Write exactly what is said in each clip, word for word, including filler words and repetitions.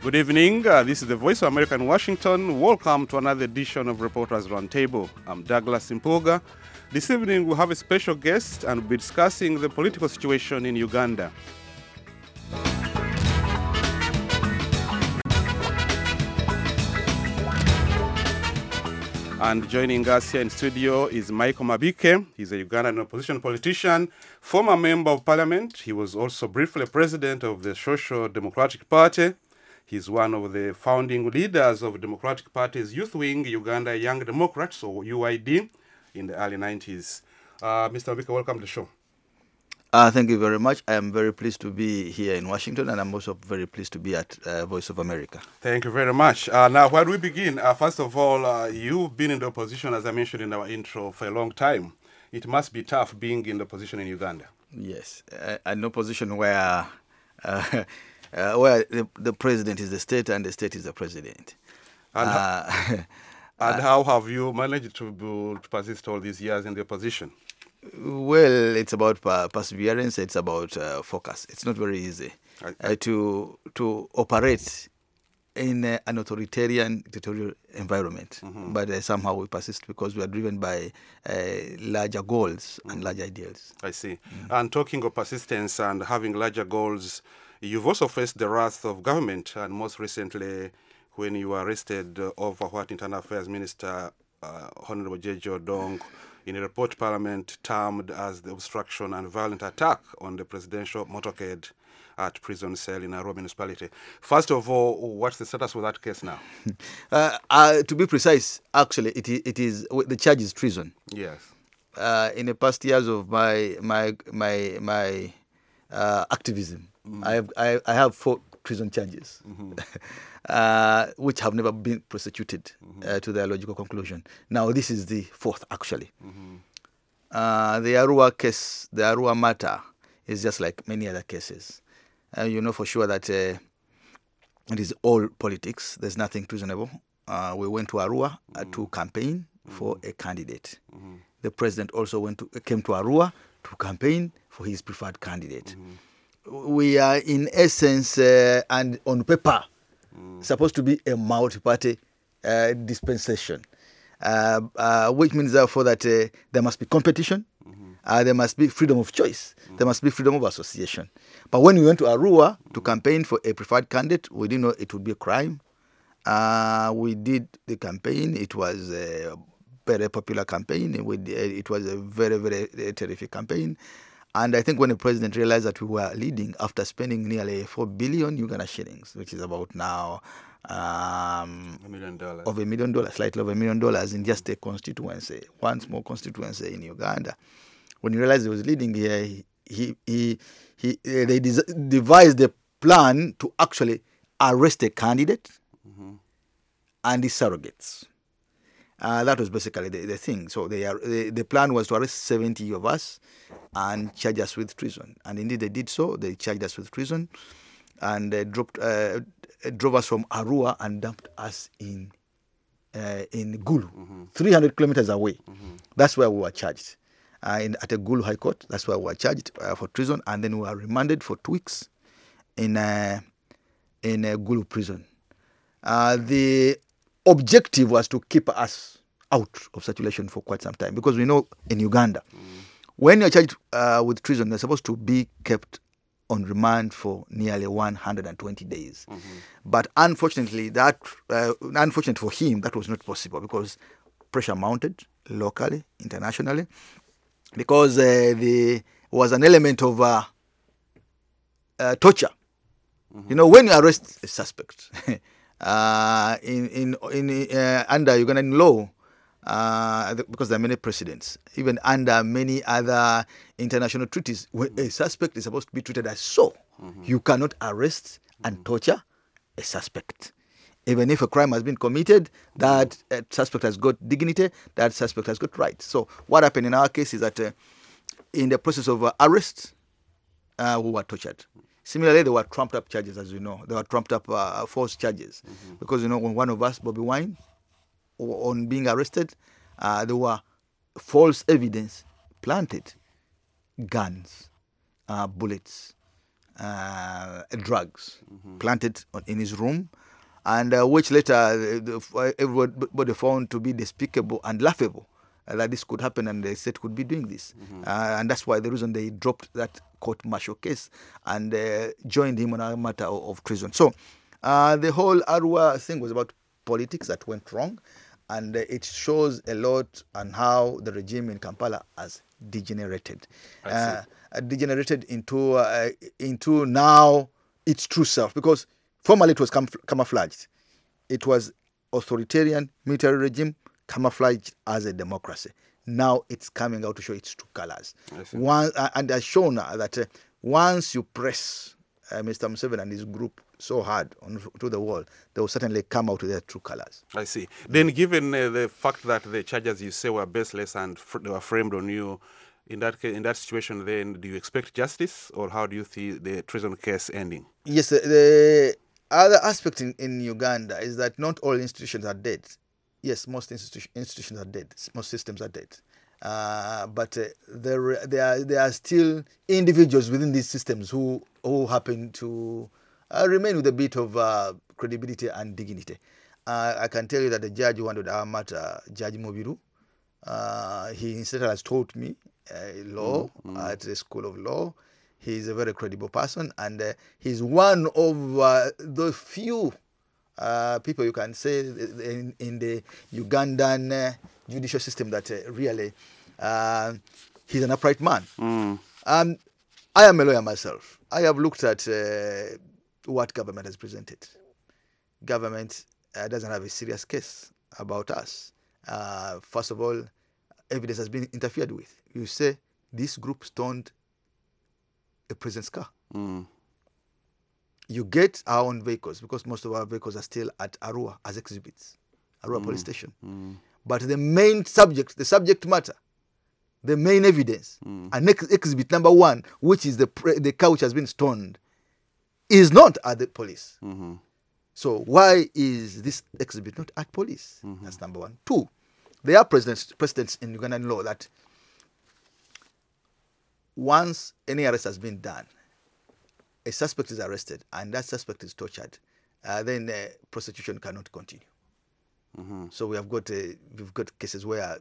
Good evening. Uh, this is the Voice of America in Washington. Welcome to another edition of Reporters Roundtable. I'm Douglas Impoga. This evening we'll have a special guest and we'll be discussing the political situation in Uganda. And joining us here in studio is Michael Mabike. He's a Ugandan opposition politician, former member of parliament. He was also briefly president of the Social Democratic Party. He's one of the founding leaders of Democratic Party's youth wing, Uganda Young Democrats, or U I D, in the early nineties. Uh, Mister Mabike, welcome to the show. Uh, thank you very much. I am very pleased to be here in Washington, and I'm also very pleased to be at uh, Voice of America. Thank you very much. Uh, now, where do we begin? Uh, first of all, uh, you've been in the opposition, as I mentioned in our intro, for a long time. It must be tough being in the opposition in Uganda. Yes, uh, an opposition where uh, uh, where the, the president is the state and the state is the president. And, uh, and how have you managed to, to persist all these years in the opposition? Well, it's about uh, perseverance. It's about uh, focus. It's not very easy I, uh, to to operate in uh, an authoritarian dictatorial environment. Mm-hmm. But uh, somehow we persist because we are driven by uh, larger goals mm-hmm. and larger ideals. I see. Mm-hmm. And talking of persistence and having larger goals, you've also faced the wrath of government, and most recently when you were arrested uh, over what Internal Affairs Minister uh, Honorable J J Odong in a report Parliament termed as the obstruction and violent attack on the presidential motorcade at prison cell in Nairobi municipality. First of all, what's the status of that case now? uh, uh, to be precise, actually, it is, it is the charge is treason. Yes. Uh, in the past years of my my my my uh, activism, mm-hmm. I have I, I have four treason charges, mm-hmm. uh, which have never been prosecuted mm-hmm. uh, to their logical conclusion. Now, this is the fourth, actually. Mm-hmm. Uh, the Arua case, the Arua matter, is just like many other cases. Uh, you know for sure that uh, it is all politics. There's nothing treasonable. Uh, we went to Arua mm-hmm. uh, to campaign mm-hmm. for a candidate. Mm-hmm. The president also went to came to Arua to campaign for his preferred candidate. Mm-hmm. We are, in essence, uh, and on paper, mm. supposed to be a multi-party uh, dispensation, uh, uh, which means, therefore, that uh, there must be competition, mm-hmm. uh, there must be freedom of choice, mm. there must be freedom of association. But when we went to Arua mm. to campaign for a preferred candidate, we didn't know it would be a crime. Uh, we did the campaign. It was a very popular campaign. We did, it was a very, very terrific campaign. And I think when the president realized that we were leading after spending nearly four billion Uganda shillings, which is about now um, a million dollars, of a million dollars, slightly over a million dollars in just a constituency, one small constituency in Uganda. When he realized he was leading here, he, he, he, he they des- devised a plan to actually arrest a candidate mm-hmm. and his surrogates. Uh, that was basically the, the thing. So they are, the, the plan was to arrest seventy of us and charge us with treason. And indeed they did so. They charged us with treason and uh, dropped, uh, drove us from Arua and dumped us in uh, in Gulu, mm-hmm. three hundred kilometers away. Mm-hmm. That's where we were charged. Uh, in, at a Gulu High Court, that's where we were charged uh, for treason. And then we were remanded for two weeks in, uh, in a Gulu prison. Uh, the objective was to keep us out of circulation for quite some time, because we know in Uganda, mm. when you're charged uh, with treason, they're supposed to be kept on remand for nearly one hundred twenty days. Mm-hmm. But unfortunately, that uh, unfortunate for him, that was not possible because pressure mounted locally, internationally, because uh, there was an element of uh, uh, torture. Mm-hmm. You know, when you arrest a suspect, Uh, in in in uh, under Ugandan law, uh, because there are many precedents, even under many other international treaties, where a suspect is supposed to be treated as so. Mm-hmm. You cannot arrest and torture a suspect. Even if a crime has been committed, that uh, suspect has got dignity, that suspect has got rights. So what happened in our case is that uh, in the process of uh, arrest, uh, we were tortured. Similarly, there were trumped-up charges, as you know. There were trumped-up uh, false charges. Mm-hmm. Because, you know, when one of us, Bobby Wine, on being arrested, uh, there were false evidence planted, guns, uh, bullets, uh, drugs mm-hmm. planted on, in his room, and uh, which later uh, the, everybody found to be despicable and laughable uh, that this could happen and the state could be doing this. Mm-hmm. Uh, and that's why the reason they dropped that court-martial case and uh, joined him on a matter of, of treason. So uh, the whole Arua thing was about politics that went wrong, and uh, it shows a lot on how the regime in Kampala has degenerated. Uh, degenerated into uh, into now its true self, because formerly it was camouflaged. It was authoritarian military regime camouflaged as a democracy. Now it's coming out to show its true colors. One, uh, and has shown that uh, once you press uh, Mister Museveni and his group so hard on, to the wall, they will certainly come out with their true colors. I see. Mm-hmm. Then given uh, the fact that the charges you say were baseless and fr- they were framed on you, in that case, in that situation, then do you expect justice, or how do you see the treason case ending? Yes, the, the other aspect in, in Uganda is that not all institutions are dead. Yes, most institu- institutions are dead. Most systems are dead. Uh, but uh, there, there, are, there are still individuals within these systems who, who happen to uh, remain with a bit of uh, credibility and dignity. Uh, I can tell you that the judge who handled our matter, Judge Mobiru, uh, he instead has taught me uh, law mm-hmm. at the School of Law. He's a very credible person, and uh, he's one of uh, the few uh, people you can say in, in the Ugandan uh, judicial system that uh, really uh, he's an upright man. Mm. Um, I am a lawyer myself. I have looked at uh, what government has presented. Government uh, doesn't have a serious case about us. Uh, first of all, evidence has been interfered with. You say this group stoned a president's car. Mm. You get our own vehicles, because most of our vehicles are still at Arua as exhibits, Arua mm. police station. Mm. But the main subject, the subject matter, the main evidence, mm. and ex- exhibit number one, which is the pre- the car which has been stoned, is not at the police. Mm-hmm. So why is this exhibit not at police? Mm-hmm. That's number one. Two, there are precedents, precedents in Ugandan law that once any arrest has been done, a suspect is arrested and that suspect is tortured, uh, then uh, prosecution cannot continue. Mm-hmm. So we have got uh, we've got cases where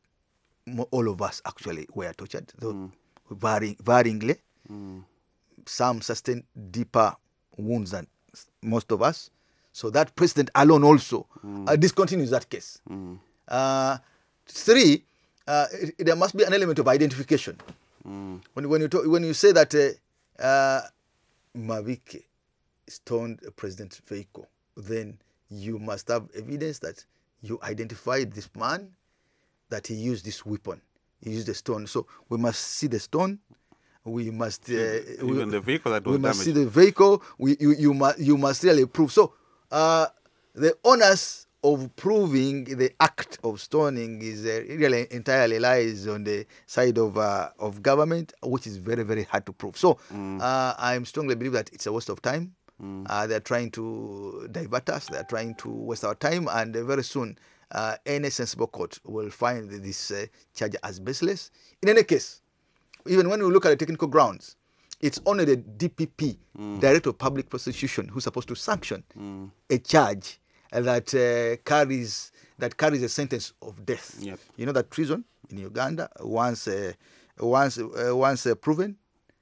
all of us actually were tortured, though mm. varying, varyingly. Mm. Some sustained deeper wounds than most of us. So that precedent alone also mm. uh, discontinues that case. Mm. Uh, three, uh, it, there must be an element of identification. Mm. When when you talk, when you say that uh, uh, Mavike stoned a president's vehicle, then you must have evidence that you identified this man, that he used this weapon, he used the stone. So we must see the stone. We must uh, even we, the vehicle that was we must damaged. see the vehicle. We you you must you must really prove. So uh, the onus of proving the act of stoning is uh, really entirely lies on the side of uh, of government, which is very very hard to prove. So mm. uh, I strongly believe that it's a waste of time. Mm. Uh, they're trying to divert us. They're trying to waste our time, and uh, very soon uh, any sensible court will find this uh, charge as baseless. In any case, even when we look at the technical grounds, it's only the D P P, mm. Director of Public Prosecution, who's supposed to sanction mm. a charge that uh, carries that carries a sentence of death. Yep. You know that treason in Uganda, once uh, once uh, once uh, proven,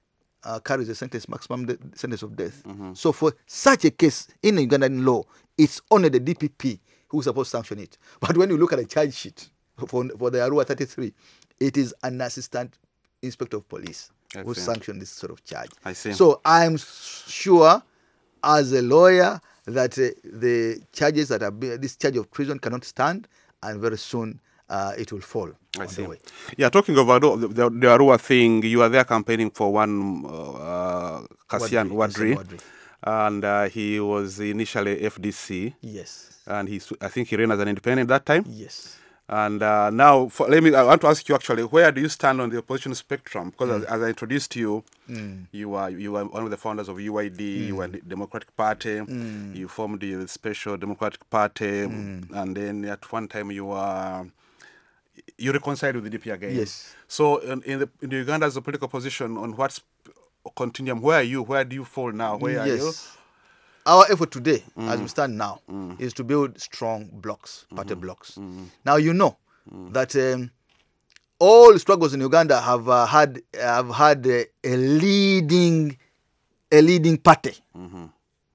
uh, carries a sentence maximum de- sentence of death. Mm-hmm. So for such a case in Ugandan law, it's only the D P P who's supposed to sanction it. But when you look at the charge sheet for for the Arua thirty-three, it is an assistant inspector of police I who see. sanctioned this sort of charge. I see. So I'm sure, as a lawyer, that uh, the charges that are being, this charge of treason cannot stand, and very soon uh, it will fall. I on see. The way. Yeah, talking about the, the, the Arua thing, you are there campaigning for one uh, Cassian Wadri, Wadri. and uh, he was initially F D C. Yes. And he, I think he ran as an independent that time. Yes. And uh, now, for, let me. I want to ask you actually, where do you stand on the opposition spectrum? Because mm. as, as I introduced you, mm. you were you were one of the founders of U I D. Mm. You were the Democratic Party. Mm. You formed the Special Democratic Party, mm. and then at one time you were you reconciled with the D P again. Yes. So in, in the in the Uganda's political position, on what continuum. Where are you? Where do you fall now? Where are you? Yes. Our effort today, Mm. as we stand now, Mm. is to build strong blocks, party Mhm. blocks. Mhm. Now you know Mm. that um, all struggles in Uganda have uh, had have had uh, a leading a leading party Mhm.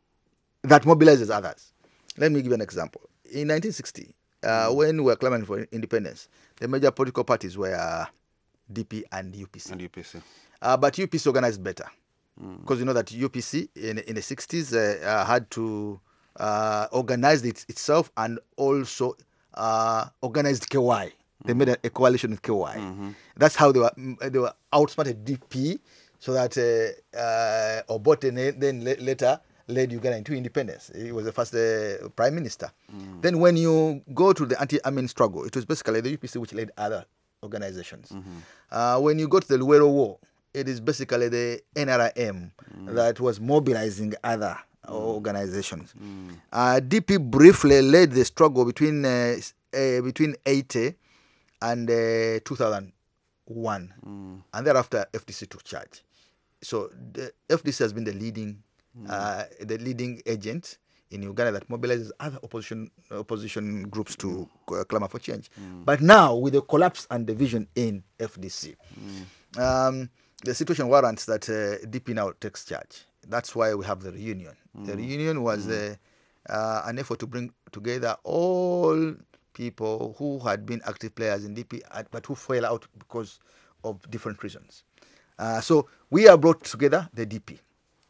that mobilizes others. Let me give you an example. In nineteen sixty, uh, when we were clamoring for independence, the major political parties were uh, D P and U P C. And U P C. Uh, but U P C organized better Mm. because you know that U P C in in the sixties uh, uh, had to uh, organize it, itself and also uh, organized K Y. They made a, a coalition with K Y. Mm-hmm. That's how they were they were outsmarted D P, so that uh, uh, Obote then later led Uganda into independence. He was the first uh, prime minister. Mm. Then when you go to the anti-Amin struggle, it was basically the U P C which led other organizations. Mm-hmm. Uh, when you go to the Luwero War, it is basically the N R I M Mm. that was mobilizing other organizations. Mm. Uh, D P briefly led the struggle between uh, uh, between eighty and uh, two thousand one, Mm. and thereafter F D C took charge. So the F D C has been the leading uh, the leading agent in Uganda that mobilizes other opposition opposition groups to uh, clamor for change. Mm. But now, with the collapse and division in F D C, Mm. um, the situation warrants that uh, D P now takes charge. That's why we have the reunion. Mm. The reunion was uh, uh, an effort to bring together all people who had been active players in D P but who fell out because of different reasons. Uh, so we are brought together, the D P.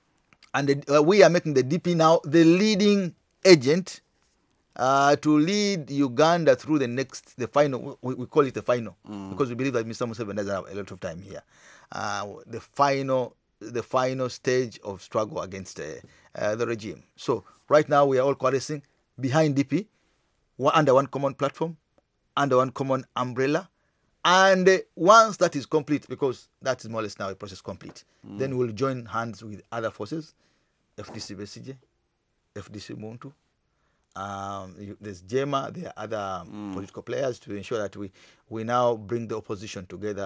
And the, uh, we are making the D P now the leading agent uh, to lead Uganda through the next, the final, we, we call it the final, Mm. because we believe that Mister Museveni doesn't have a lot of time here. Uh, the final the final stage of struggle against uh, uh, the regime. So right now we are all coalescing behind D P, one, under one common platform, under one common umbrella. And uh, once that is complete, because that is more or less now a process complete, mm. then we'll join hands with other forces, F D C Besije, F D C Muntu, um, you, there's Jema, there are other mm. political players to ensure that we, we now bring the opposition together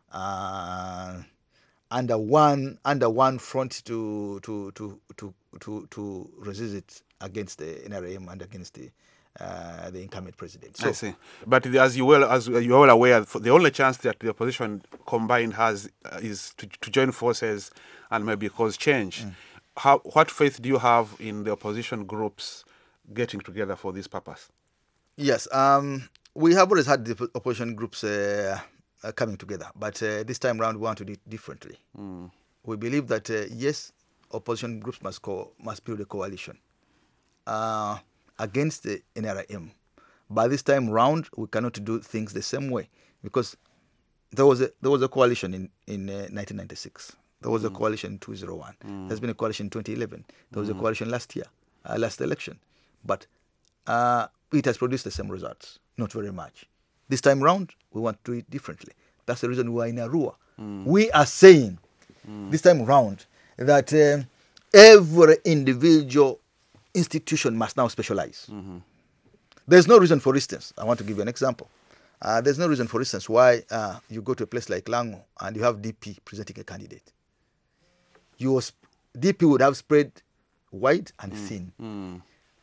uh, under one under one front to to to to to, to resist it against the N R M and against the Uh, the incumbent president. So, I see. But the, as you well as you're all aware, the only chance that the opposition combined has uh, is to, to join forces and maybe cause change. Mm. How, what faith do you have in the opposition groups getting together for this purpose? Yes, um, we have always had the opposition groups uh, uh, coming together, but uh, this time around we want to do it differently. Mm. We believe that uh, yes, opposition groups must co- must build a coalition Uh, against the N R I M. But this time round, we cannot do things the same way, because there was a there was a coalition in in uh, nineteen ninety-six. There was mm. a coalition in two thousand one. Mm. There's been a coalition in twenty eleven. There was mm. a coalition last year, uh, last election. But uh, it has produced the same results, not very much. This time round, we want to do it differently. That's the reason we are in Arua. Mm. We are saying mm. this time round that uh, every individual institution must now specialize. Mm-hmm. There's no reason, for instance, I want to give you an example. Uh, there's no reason, for instance, why uh, you go to a place like Lango and you have D P presenting a candidate. Your sp- D P would have spread wide and mm. thin. Mm.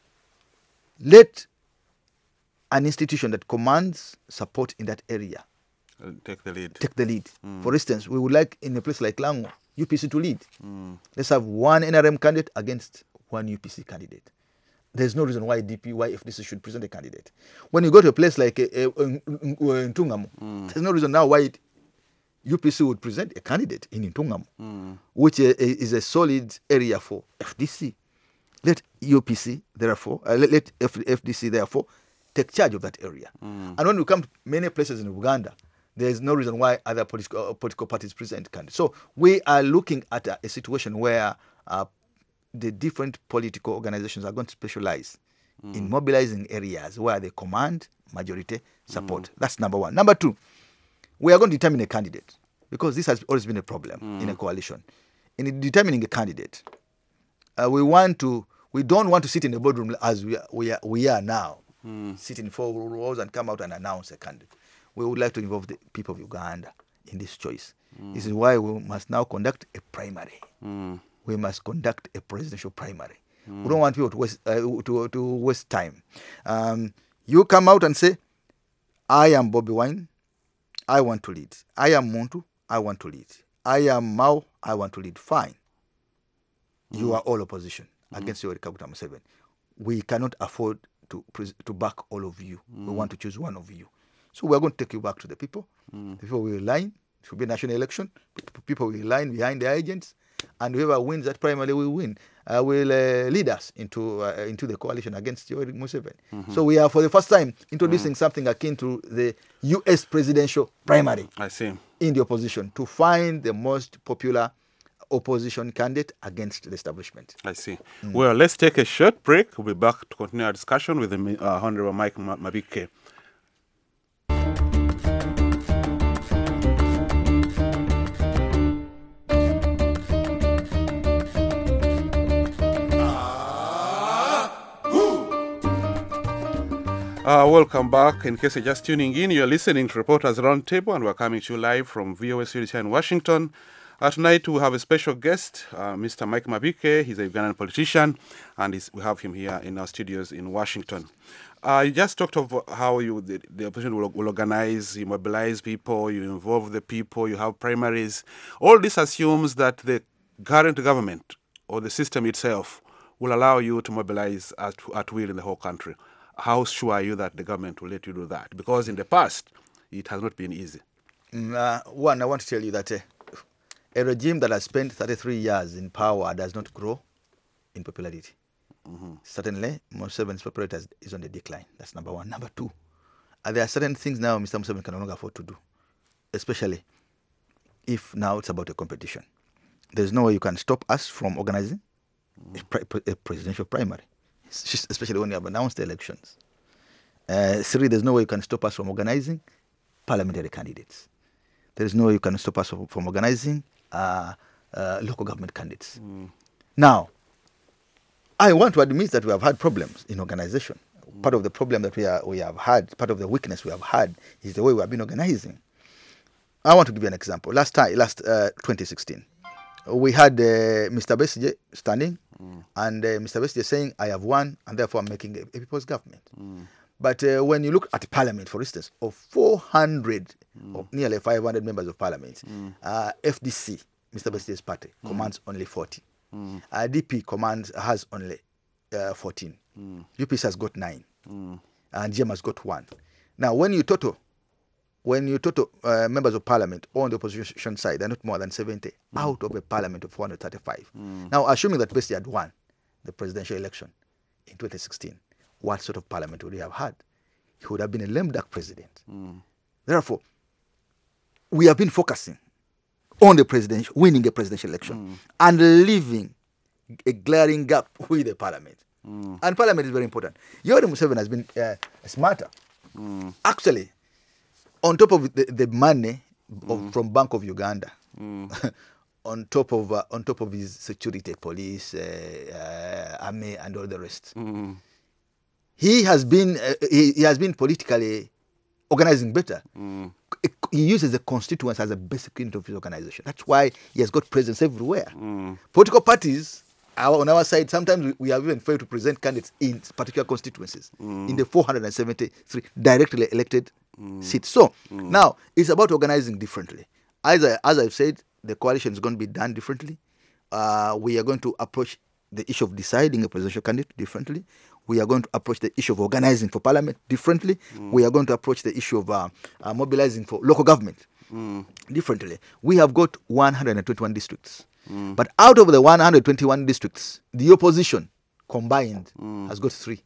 Let an institution that commands support in that area uh, take the lead. Take the lead. Mm. For instance, we would like in a place like Lango, U P C to lead. Mm. Let's have one N R M candidate against one U P C candidate. There's no reason why D P, why F D C should present a candidate. When you go to a place like uh, uh, Ntungamo, mm. there's no reason now why it, U P C would present a candidate in Ntungamo, mm. which uh, is a solid area for F D C. Let U P C, therefore, uh, let, let F- FDC, therefore, take charge of that area. Mm. And when we come to many places in Uganda, there is no reason why other political, uh, political parties present candidates. So we are looking at a, a situation where uh, the different political organizations are going to specialize mm. in mobilizing areas where they command majority support. Mm. That's number one. Number two, we are going to determine a candidate, because this has always been a problem mm. in a coalition. In determining a candidate, uh, we want to, we don't want to sit in the boardroom as we are, we are, we are now, mm. sit in four walls and come out and announce a candidate. We would like to involve the people of Uganda in this choice. Mm. This is why we must now conduct a primary. Mm. We must conduct a presidential primary. Mm. We don't want people to waste, uh, to, to waste time. Um, you come out and say, I am Bobby Wine, I want to lead. I am Muntu, I want to lead. I am Mao, I want to lead. Fine. Mm. You are all opposition mm. against your Kaguta Museveni. We cannot afford to to back all of you. Mm. We want to choose one of you. So we are going to take you back to the people. Mm. The people will line. It should be a national election. People will line behind their agents. And whoever wins that primary will win, uh, will uh, lead us into uh, into the coalition against Yoweri Museveni. Mm-hmm. So we are, for the first time, introducing mm. something akin to the U S presidential primary. I see. In the opposition, to find the most popular opposition candidate against the establishment. I see. Mm. Well, let's take a short break. We'll be back to continue our discussion with the uh, Honorable Mike Mabike. Uh, welcome back. In case you're just tuning in, you're listening to Reporters Roundtable, and we're coming to you live from V O A Studios here in Washington. Uh, tonight we have a special guest, uh, Mister Mike Mabike. He's a Ugandan politician, and he's, we have him here in our studios in Washington. Uh, you just talked of how you the, the opposition will, will organize, you mobilize people, you involve the people, you have primaries. All this assumes that the current government or the system itself will allow you to mobilize at, at will in the whole country. How sure are you that the government will let you do that? Because in the past, it has not been easy. Mm, uh, one, I want to tell you that uh, a regime that has spent thirty-three years in power does not grow in popularity. Mm-hmm. Certainly, Museveni's popularity is on the decline. That's number one. Number two, uh, there are certain things now Mister Museveni can no longer afford to do, especially if now it's about a competition. There's no way you can stop us from organizing mm-hmm. a, pre- a presidential primary, especially when you have announced the elections. Uh, three, there's no way you can stop us from organizing parliamentary candidates. There is no way you can stop us from, from organizing uh, uh, local government candidates. Mm. Now, I want to admit that we have had problems in organization. Mm. Part of the problem that we, are, we have had, part of the weakness we have had, is the way we have been organizing. I want to give you an example. Last time, last uh, twenty sixteen, we had uh, Mister Besigye standing, mm. and uh, Mister Besigye saying, I have won, and therefore I'm making a, a people's government. Mm. But uh, when you look at Parliament, for instance, of four hundred, mm. or nearly five hundred members of Parliament, mm. uh, F D C, Mister Besigye's party, mm. commands only forty. Mm. Uh, D P commands has only uh, fourteen. Mm. U P C has got nine. Mm. And G M has got one. Now, when you total, when you total uh, members of Parliament on the opposition side, they're not more than seventy mm. out of a Parliament of four hundred thirty-five. Mm. Now, assuming that Besigye had won the presidential election in twenty sixteen, what sort of parliament would he have had? He would have been a lame duck president. Mm. Therefore, we have been focusing on the presidential, winning a presidential election mm. and leaving a glaring gap with the parliament. Mm. And parliament is very important. Yoweri Museveni has been uh, smarter. Mm. Actually, on top of the, the money of, mm. from Bank of Uganda, mm. on top of uh, on top of his security, police, uh, uh, army, and all the rest. Mm. He has been uh, he, he has been politically organizing better. Mm. He uses the constituents as a basic unit of his organization. That's why he has got presence everywhere. Mm. Political parties are on our side. Sometimes we have even failed to present candidates in particular constituencies, mm. in the four hundred seventy-three directly elected mm. seats. So mm. now it's about organizing differently. As, I, as I've said, the coalition is going to be done differently. Uh, we are going to approach the issue of deciding a presidential candidate differently. We are going to approach the issue of organizing for parliament differently. Mm. We are going to approach the issue of uh, uh, mobilizing for local government mm. differently. We have got one hundred twenty-one districts. Mm. But out of the one hundred twenty-one districts, the opposition combined mm. has got three.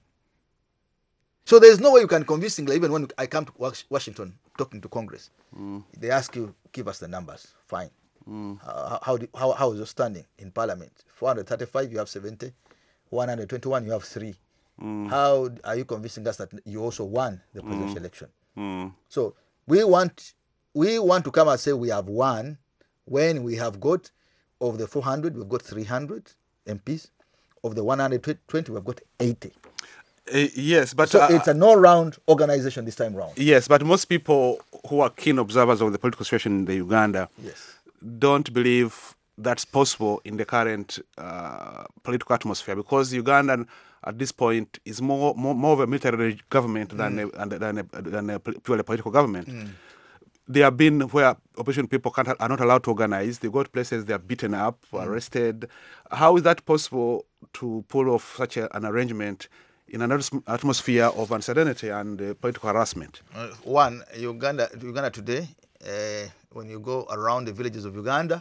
So there's no way you can convincingly, even when I come to Washington talking to Congress, mm. they ask you, give us the numbers. Fine. Mm. Uh, how, do, how, how is your standing in parliament? four hundred thirty-five, you have seventy. one hundred twenty-one, you have three. Mm. How are you convincing us that you also won the presidential mm. election? Mm. So we want we want to come and say we have won when we have got, of the four hundred, we've got three hundred M Ps. Of the one hundred twenty, we've got eighty. Uh, yes, but So uh, it's an all-round organization this time round. yes, but most people who are keen observers of the political situation in the Uganda Yes. don't believe that's possible in the current uh, political atmosphere, because Uganda at this point is more more, more of a military government than Mm. a, and- than a, than a purely political government. There have been where opposition people can't, are not allowed to organize. They go to places, they are beaten up, arrested. How is that possible to pull off such a, an arrangement in an atmos- atmosphere of uncertainty and uh, political harassment? Uh, one, Uganda, Uganda today, uh, when you go around the villages of Uganda,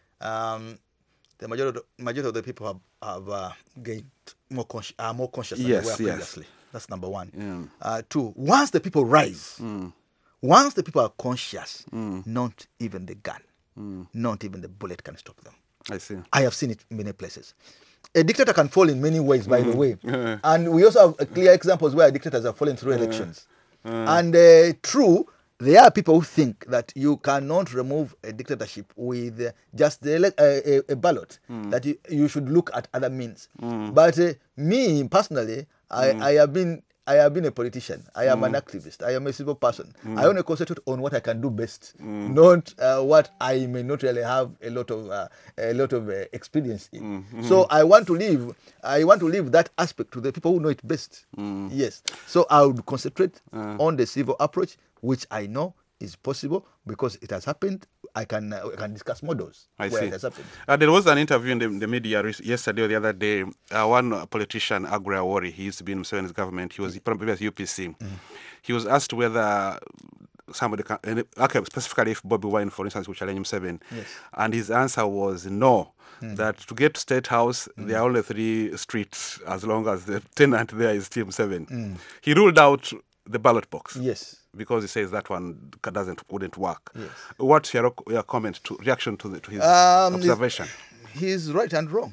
um, the majority, majority of the people have, have uh, gained more consci- are more conscious than Yes, they were yes. previously. That's number one. Yeah. Uh, two, once the people rise, Mm. once the people are conscious, Mm. not even the gun, Mm. not even the bullet can stop them. I see. I have seen it in many places. A dictator can fall in many ways, by the way. Yeah. And we also have clear examples where dictators have fallen through elections. And uh, true, there are people who think that you cannot remove a dictatorship with uh, just the ele- uh, a, a ballot, that you, you should look at other means. But uh, me, personally, I, I have been I have been a politician. I am an activist. I am a civil person. I only concentrate on what I can do best, not uh, what I may not really have a lot of uh, a lot of uh, experience in. So I want to leave. I want to leave that aspect to the people who know it best. Yes. So I would concentrate on the civil approach, which I know is possible because it has happened. I can uh, I can discuss models I where see. it has happened. Uh, there was an interview in the, the media re- yesterday or the other day. Uh, one politician, Aggrey Awori, he used to be in Museveni's government. He was previous U P C. He was asked whether somebody can, and, okay, specifically if Bobby Wine, for instance, would challenge Museveni. Yes. And his answer was no. That to get to State House, there are only three streets as long as the tenant there is still Museveni. He ruled out the ballot box. Yes. Because he says that one doesn't wouldn't work. Yes. What's your, your comment to reaction to the, to his Um, observation? He's right and wrong.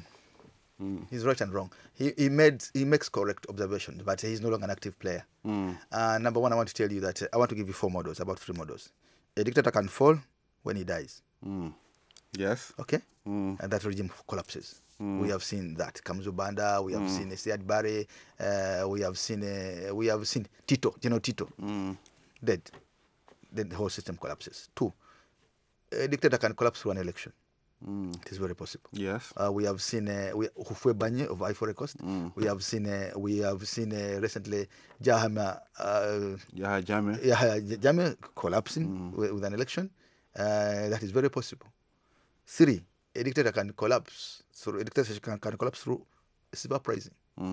He's right and wrong. He he made he makes correct observations, but he's no longer an active player. Uh, number one, I want to tell you that uh, I want to give you four models, about three models. A dictator can fall when he dies. Yes. Okay, and that regime collapses. We have seen that Kamzu Banda. We have seen Siad Barre. Uh, we have seen uh, we have seen Tito, General Tito, dead. Then the whole system collapses. Two, a dictator can collapse through an election. It is very possible. Yes. Uh, we have seen uh, we, Houphouët Boigny of Ivory Coast. We have seen uh, we have seen uh, recently Jahama uh, Yeah, Jamie. Yahya Jammeh collapsing with, with an election. Uh, that is very possible. Three, a dictator can collapse through a dictatorship can, can collapse through civil uprising.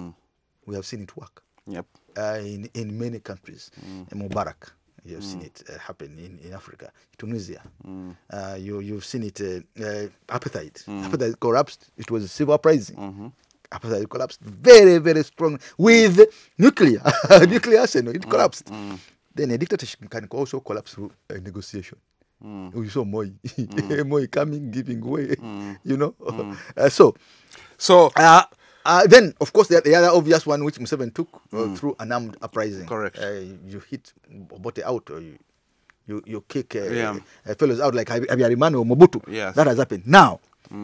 We have seen it work Yep. uh, in in many countries. In Mubarak, you have seen it uh, happen in, in Africa, Tunisia. Uh, you you've seen it. Uh, uh, apartheid. Apartheid collapsed. It was a civil uprising. Apartheid collapsed very very strong with nuclear nuclear arsenal. It collapsed. Then a dictatorship can also collapse through a negotiation. We saw Moi, Moi coming, giving way. You know. Uh, so. So, Uh, uh, then, of course, the, the other obvious one which Museveni took uh, through an armed uprising. Correct. Uh, you hit Obote out, or you you, you kick uh, Yeah. uh, fellows out like Habyarimana or Mobutu. Yes. That has happened. Now,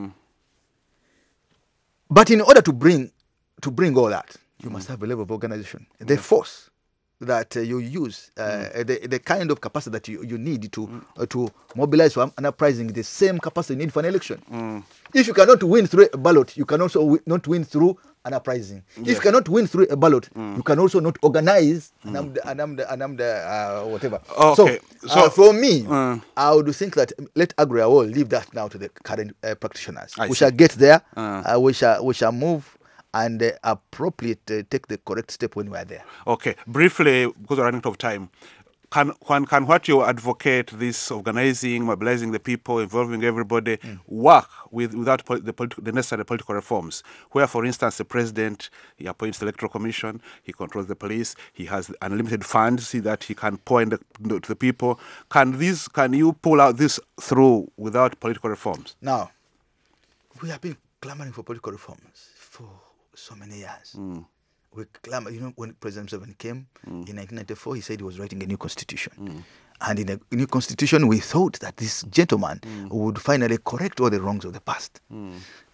but in order to bring to bring all that, you must have a level of organization. The force that uh, you use, uh, the, the kind of capacity that you, you need to uh, to mobilize for an uprising, the same capacity you need for an election. If you cannot win through a ballot, you can also wi- not win through an uprising. If you Yes. cannot win through a ballot, you can also not organize an armed, an armed, an armed uh, whatever. Okay, So, so- uh, for me, Mm. I would think that let Aggrey Awori leave that now to the current uh, practitioners. I we see. shall get there. Mm. Uh, we shall we shall move and uh, appropriate uh, take the correct step when we are there. okay, briefly, because we're running out of time, can, can, can what you advocate, this organizing, mobilizing the people, involving everybody, work with without pol- the, politi- the necessary political reforms? Where, for instance, the president, he appoints the electoral commission, he controls the police, he has unlimited funds see that he can pour in the, to the people. Can this? Can you pull out this through without political reforms? Now, we have been clamoring for political reforms for so many years. We clamor, you know, when President Museveni came in nineteen ninety-four, he said he was writing a new constitution. And in a new constitution, we thought that this gentleman would finally correct all the wrongs of the past.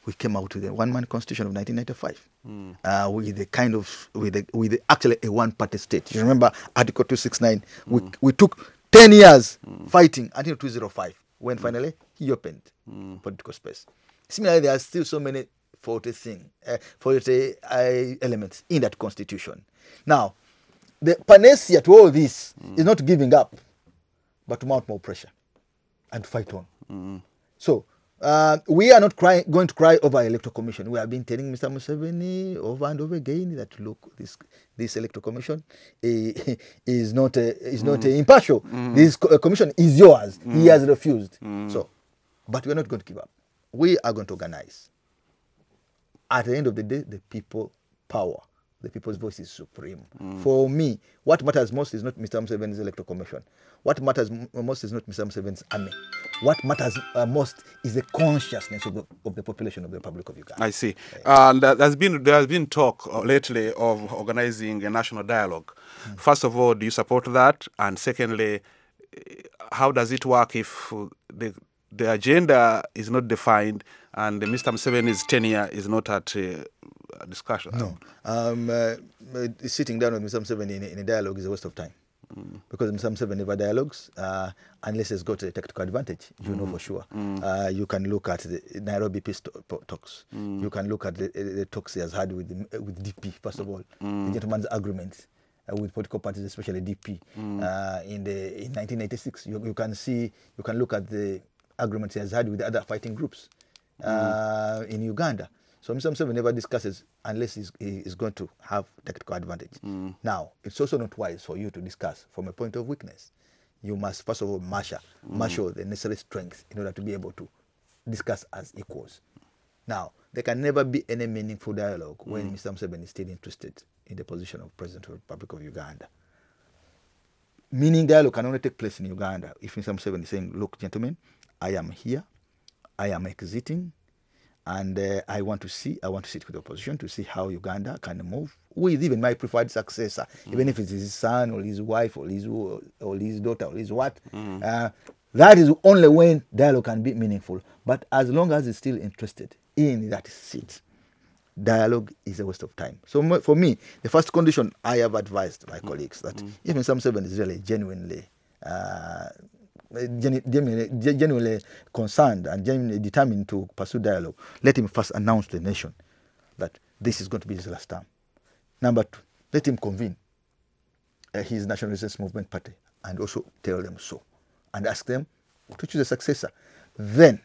we came out with a one-man constitution of nineteen ninety-five, Mm. uh, with the kind of with the, with the, actually a one-party state. You remember Article two sixty-nine? Mm. We we took ten years mm. fighting until two thousand five, when mm. finally he opened mm. political space. Similarly, there are still so many faulty things, uh, faulty uh, elements in that constitution. Now, the panacea to all this mm. is not giving up, but to mount more pressure and to fight on. Mm. So. Uh, we are not cry, going to cry over electoral commission. We have been telling Mister Museveni over and over again that look, this this electoral commission uh, is not uh, is mm. not uh, impartial. Mm. This co- uh, commission is yours. Mm. He has refused. Mm. So, but we are not going to give up. We are going to organize. At the end of the day, the people power. The people's voice is supreme. Mm. For me, what matters most is not Mister Museveni's electoral commission. What matters m- most is not Mister Museveni's army. What matters uh, most is the consciousness of the, of the population of the Republic of Uganda. I see. Uh, and uh, there's been there has been talk uh, lately of organizing a national dialogue. Mm. First of all, do you support that? And secondly, how does it work if the the agenda is not defined and Mister Museveni's tenure is not at uh, discussion? No. Um, uh, sitting down with Mister Museveni in, in a dialogue is a waste of time. Mm. Because Mister Museveni never dialogues uh, unless he's got a tactical advantage, you mm. know for sure. Mm. Uh, you can look at the Nairobi peace to- talks. Mm. You can look at the, the talks he has had with the, with D P, first of all, mm. the gentleman's agreement uh, with political parties, especially D P, mm. uh, in the in nineteen ninety-six. You, you can see, you can look at the agreements he has had with the other fighting groups uh, mm. in Uganda. So Mister Museveni never discusses unless he's, he is going to have tactical advantage. Mm. Now, it's also not wise for you to discuss from a point of weakness. You must first of all marshal, mm. marshal the necessary strength in order to be able to discuss as equals. Now, there can never be any meaningful dialogue mm. when Mister Museveni is still interested in the position of President of the Republic of Uganda. Meaning dialogue can only take place in Uganda if Mister Museveni is saying, look, gentlemen, I am here, I am exiting, and uh, I want to see, I want to sit with the opposition to see how Uganda can move with even my preferred successor, mm. even if it's his son or his wife or his or his daughter or his what. Mm. Uh, that is only when dialogue can be meaningful. But as long as he's still interested in that seat, dialogue is a waste of time. So for me, the first condition I have advised my mm. colleagues that mm. if Mister Museveni is really genuinely uh, Genuinely, genuinely concerned and genuinely determined to pursue dialogue, let him first announce to the nation that this is going to be his last term. Number two, let him convene uh, his National Resistance Movement Party and also tell them so and ask them to choose a successor. Then,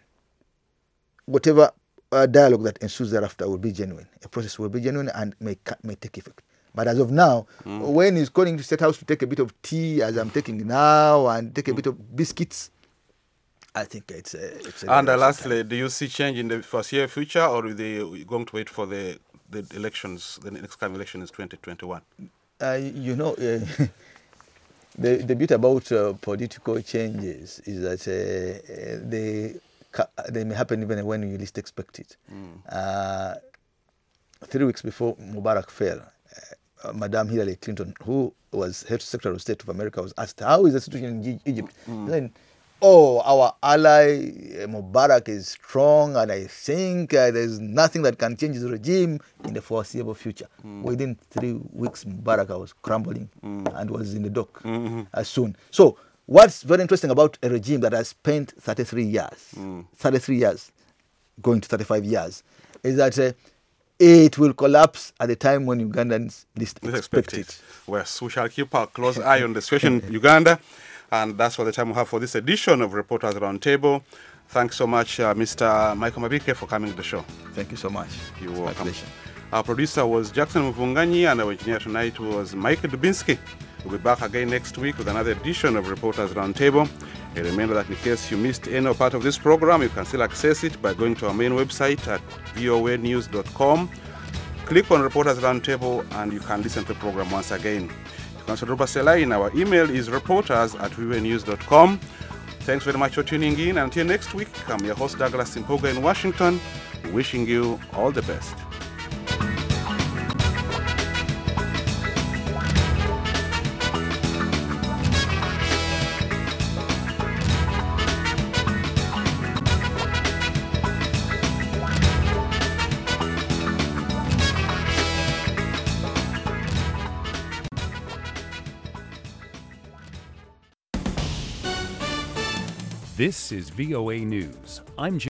whatever uh, dialogue that ensues thereafter will be genuine. A process will be genuine and may, may take effect. But as of now, mm. when he's calling to State House to take a bit of tea, as I'm taking now, and take a mm. bit of biscuits, I think it's a... It's a and uh, lastly, time. Do you see change in the foreseeable future, or are they going to wait for the, the elections, the next coming election is twenty twenty-one? Uh, you know, uh, the, the bit about uh, political changes is that uh, they, they may happen even when you least expect it. Mm. Uh, three weeks before Mubarak fell, Uh, Madame Hillary Clinton, who was head Secretary of State of America, was asked, how is the situation in Egypt? Mm. Then, oh, our ally uh, Mubarak is strong, and I think uh, there's nothing that can change his regime in the foreseeable future. Mm. Within three weeks, Mubarak was crumbling mm. and was in the dock mm-hmm. uh, soon. So, what's very interesting about a regime that has spent thirty-three years, mm. thirty-three years, going to thirty-five years, is that uh, it will collapse at the time when Ugandans least expect it. Well, we shall keep a close eye on the situation in Uganda. And that's all the time we have for this edition of Reporters Roundtable. Thanks so much, uh, Mister Michael Mabike, for coming to the show. Thank you so much. You're welcome. Our producer was Jackson Mvunganyi, and our engineer tonight was Mike Dubinsky. We'll be back again next week with another edition of Reporters Roundtable. A reminder that in case you missed any part of this program, you can still access it by going to our main website at v o a news dot com. Click on Reporters Roundtable and you can listen to the program once again. You can also drop us a line. Our email is reporters at v o a news dot com. Thanks very much for tuning in. And until next week, I'm your host Douglas Simpoga in Washington, wishing you all the best. This is V O A News. I'm Jim.